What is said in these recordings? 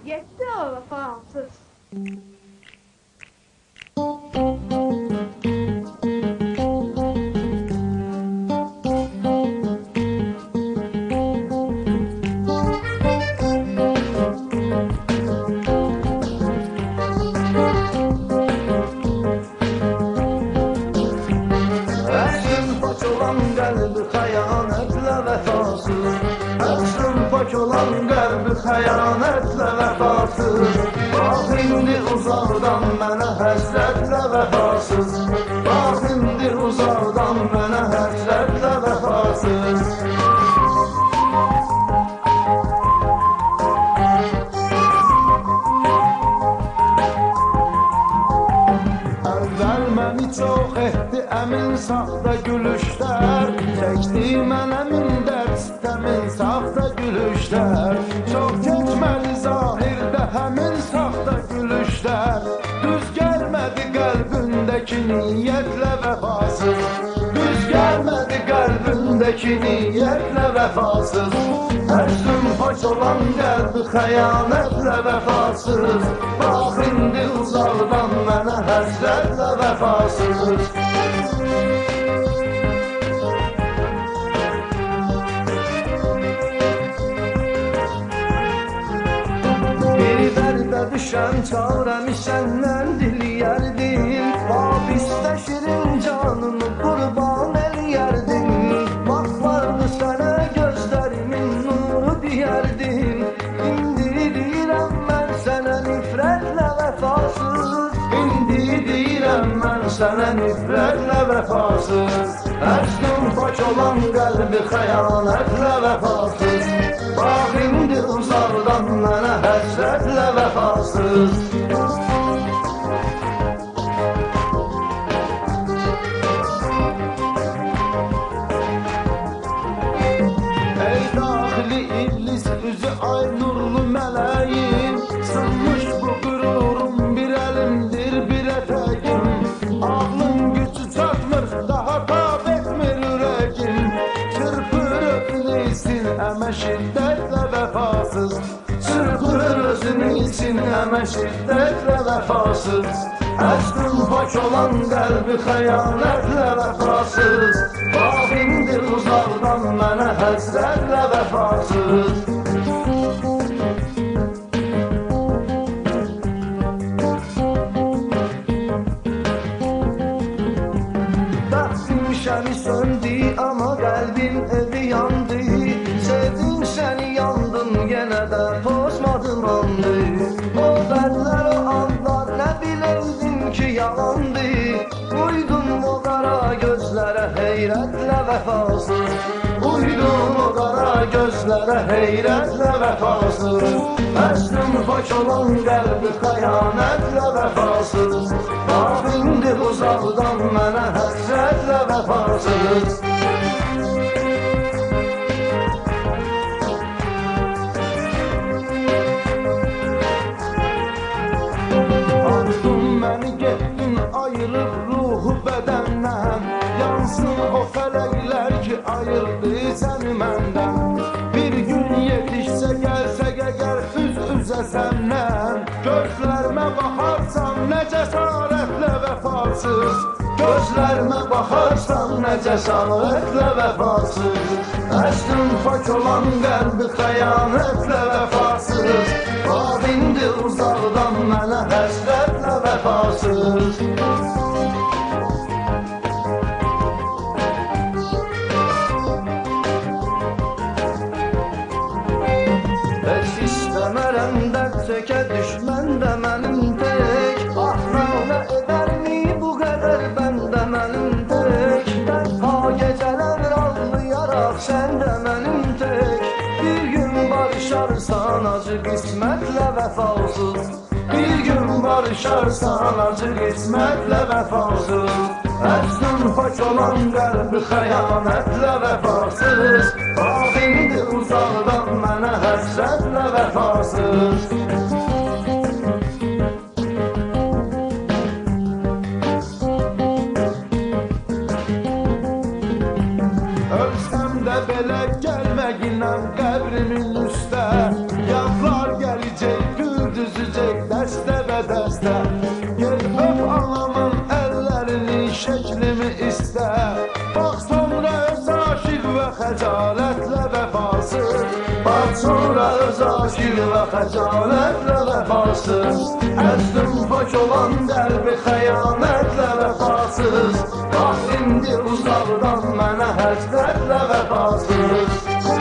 Yetti o vefasız. Olan qəlbi xəyanətlə vəfasız. Bax indi uzaqdan mənə həsrətlə vəfasız. Bax indi uzaqdan mənə həsrətlə vəfasız. Əvvəl məni çox etdi əmin saxta gülüşlər. Çəkdi mənə min dərd sistəmin saxta gülüşlər. Çox keçmədi zahirdə həmin saxta gülüşlər. Düz gəlmədi qəlbindəki niyyətlə vəfasız. Düz gəlmədi qəlbindəki niyyətlə vəfasız. Əslin pak olan qəlbi xəyanətlə vəfasız. Bax indi uzaqdan mənə həsrətlə vəfasız. Düşən çarəmi səndən diliyərdim. Babistə şirin canımı qurban eləyərdim. Bax vardı sənə gözlərimin nuru deyərdim. İndi deyirəm mən sənə nifrətlə vəfasız. İndi deyirəm mən sənə nifrətlə vəfasız. Əslin pak olan qəlbi xəyanətlə vəfasız. Bax indi uzaqdan mənə həsrətlə vəfasız. Ey daxili iblis üzü ay nurlu mələyim. Sınmış bu qürurum bir əlimdir bir ətəgim. Ağlım gücü çatmır daha tab etmir ürəgim. Çırpır özünü için əmə şiddətlə vəfasız. Çırpır özünü için əmə şiddətlə vəfasız. Əslin pak olan qəlbi xəyanətlə vəfasız. Bax indi uzaqdan mənə həsrətlə vəfasız. Bəxtim şəni söndü amma qəlbim evi yandı. Sevdim səni yandım yenə də pozmadım andı. O bədlər o anlar nə biləydim ki yalandı. Uydum o qara gözlərə heyrətlə vəfasız. Uydum o qara gözlərə heyrətlə vəfasız. Əslin pak olan qəlbi xəyanətlə vəfasız. Bax indi uzaqdan mənə həsrətlə vəfasız. Məni getdin ayırıb ruhu bədəndən. Yansın o fələklər ki ayırdı səni məndən. Bir gün yetişsə gəlsə gəgər üz-üzə səndən. Gözlərimə baxarsan nə cəsarətlə vəfasız. Gözlərimə baxarsan nə cəsarətlə vəfasız. Əslin pak olan qəlbi xəyanətlə vəfasız. Bax indi uzaqdan mənə həsrətlə vəfasız. Heç istəmərəm dərd çəkə düşmən də mənim tək. Axmağına edərmi bu qədər bəndə mənim tək. Dərha gecələr ağlayaraq sən də mənim tək. Bir gün barışarsan acı qismətlə vəfasız. Bir gün barışarsan acı qismətlə vəfasız. Əslin pak olan qəlbi xəyanətlə vəfasız. Bax indi uzaqdan mənə həsrətlə vəfasız. Ölsəm də belə gəlməginən qəbrimin üstə. Yadlar gələcək gün sonra öz aşıq və xəcalətlə vəfasız Əzdim pak olan qəlbi xəyanətlə vəfasız Bax indi uzaqdan mənə həsrətlə vəfasız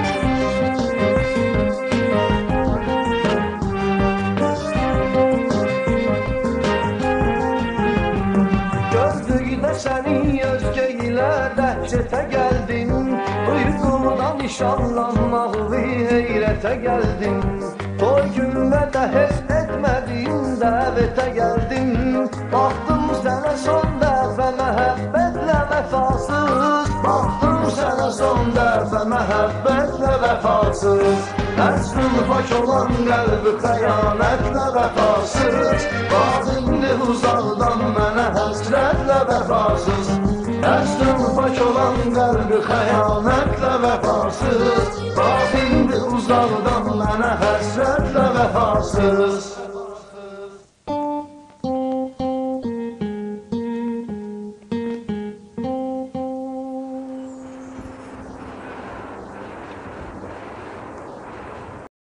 Gördükdə səni özgə ilə dəhşətə gəldin Uyqumdan nişanlanmaqlı heyrətə gəldin Toy günlə də heç etmədim dəvətə gəldim Baxdım sənə son dəfə məhəbbətlə vəfasız Baxdım sənə son dəfə məhəbbətlə vəfasız Əslin pak olan qəlbi xəyanətlə vəfasız Bax indi uzaqdan mənə həsrətlə vəfasız Əslin pak olan qəlbi xəyanətlə vəfasız Bax indi uzaqdan mənə həsrətlə vəfasız